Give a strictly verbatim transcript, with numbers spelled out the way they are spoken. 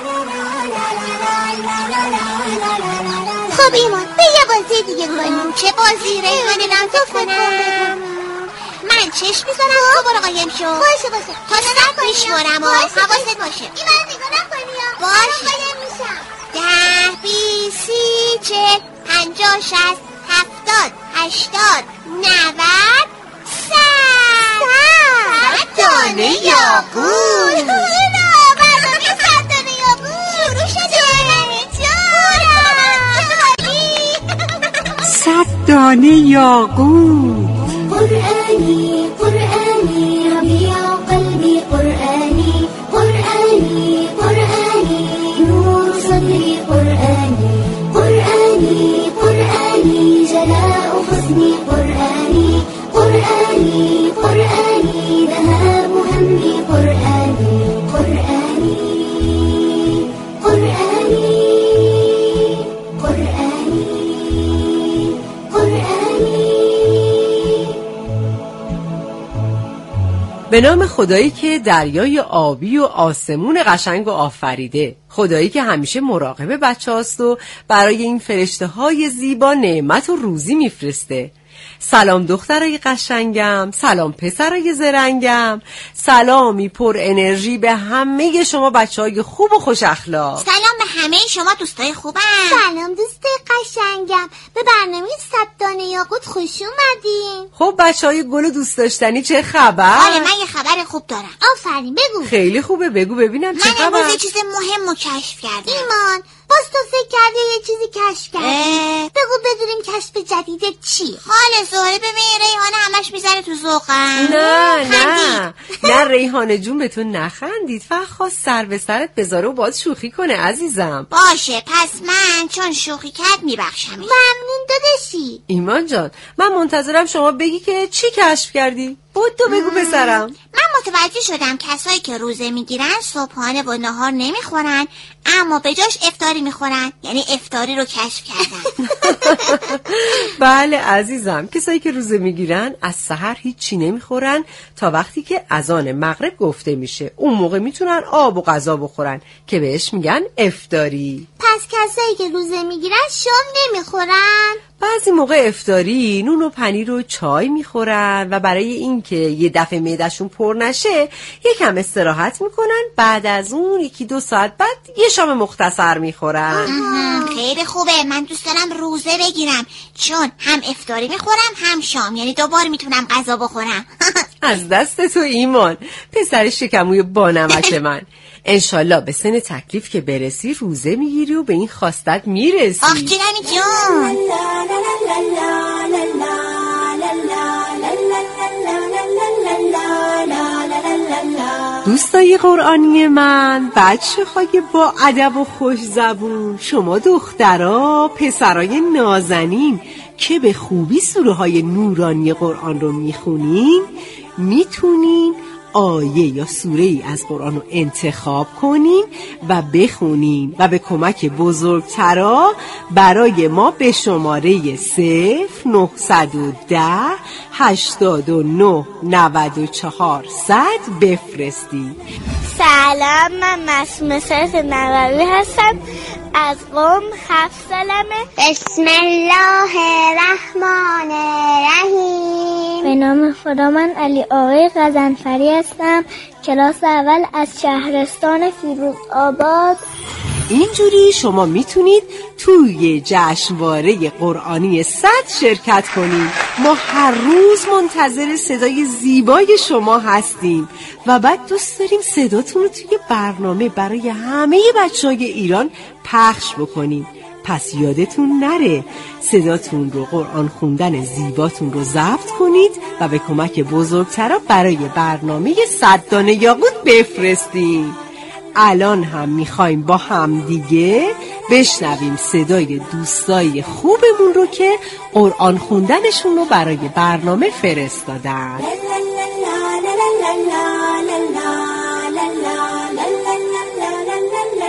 خب ایمان به یه بازی دیگه کنیم. چه بازی؟ ریحانه نمزد کنم. من چشم میزنم تو برو قایم شو. باشه باشه تا سر میشمارم و حواست باشه. ایمان نگاه نکنی ها. باشه. قایم میشم. ده بیست سی چهل پنجاه شصت هفتاد هشتاد نود صد صد دانه یاقوت. برنامه صد دانه یاقوت شروع شده. صد دانه یاقوت. قرآني قرآني ربيع قلبي قرآني قرآني قرآني نور صدري قرآني قرآني قرآني جلاء حزني قرآني قرآني قرآني ذهاب همي قرآني قرآني قرآني قرآني قرآني. به نام خدایی که دریای آبی و آسمون قشنگ و آفریده، خدایی که همیشه مراقب بچه هاست و برای این فرشته های زیبا نعمت و روزی میفرسته. سلام دخترای قشنگم، سلام پسرای زرنگم، سلامی پر انرژی به همه شما بچهای خوب و خوش اخلاق. سلام به همه شما دوستای خوبم. سلام دوستای قشنگم، به برنامه صد دانه یاقوت خوش اومدین. خب بچهای گل و دوست داشتنی چه خبر؟ آره من یه خبر خوب دارم. آفرین بگو. خیلی خوبه بگو ببینم چه خبر. من امروز یه چیز مهم رو کشف کردم. ایمان باز تو فکر کردی یه چیزی کشف کردی؟ بگو بدونیم کشف جدیدت چی؟ حال زهره ببین ریحانه همش میزنه تو ذوقم. نه نه نه ریحانه جون به تو نخندید، فقط خواست سر به سرت بذاره و باید شوخی کنه عزیزم. باشه پس من چون شوخی کرد میبخشم. ممنون داداشی. ایمان جان من منتظرم شما بگی که چی کشف کردی. بود تو بگو پسرم. من متوجه شدم کسایی که روزه میگیرن صبحانه و نهار نمیخورن اما به جاش افطاری میخورن، یعنی افطاری رو کشف کردن. بله عزیزم، کسایی که روزه میگیرن از سحر هیچ چی نمیخورن تا وقتی که اذان مغرب گفته میشه، اون موقع میتونن آب و غذا بخورن که بهش میگن افطاری. پس کسایی که روزه میگیرن شام نمیخورن؟ بعضی موقع افطاری نون و پنیر و چای میخورن و برای اینکه یه دفعه معده‌شون پر نشه یکم استراحت میکنن، بعد از اون یکی دو ساعت بعد یه شام مختصر میخورن. خیلی خوبه، من دوست دارم روزه بگیرم چون هم افطاری میخورم هم شام، یعنی دوبار میتونم غذا بخورم. از دست تو ایمان، پسر شکموی بانمک من. انشالله به سن تکلیف که برسی روزه میگیری و به این خواستت میرسی. آخ جونمی جون. دوستای قرآنی من، بچه های با ادب و خوش زبون، شما دخترها پسرای نازنین که به خوبی سوره های نورانی قرآن رو میخونین، میتونین آیه یا سوره ای از قرآن رو انتخاب کنین و بخونین و به کمک بزرگترا برای ما به شماره صفر نهصد و ده هشتاد و نه نود و چهار صد بفرستین. سلام، من معصومه سرت نووی هستم، از قم، هفت سالمه. بسم الله الرحمن الرحیم. به نام خدا، من علی آقای غزنفری هستم، کلاس اول از شهرستان فیروز آباد. اینجوری شما میتونید توی جشنواره قرآنی صد شرکت کنید. ما هر روز منتظر صدای زیبای شما هستیم و بعد دوست داریم صداتون رو توی برنامه برای همه بچه‌های ایران پخش بکنیم. پس یادتون نره صداتون رو، قرآن خوندن زیباتون رو ضبط کنید و به کمک بزرگترا برای برنامه صد دانه یاقوت بفرستید. الان هم میخوایم با هم دیگه بشنویم صدای دوستای خوبمون رو که قرآن خوندنشون رو برای برنامه فرستادن.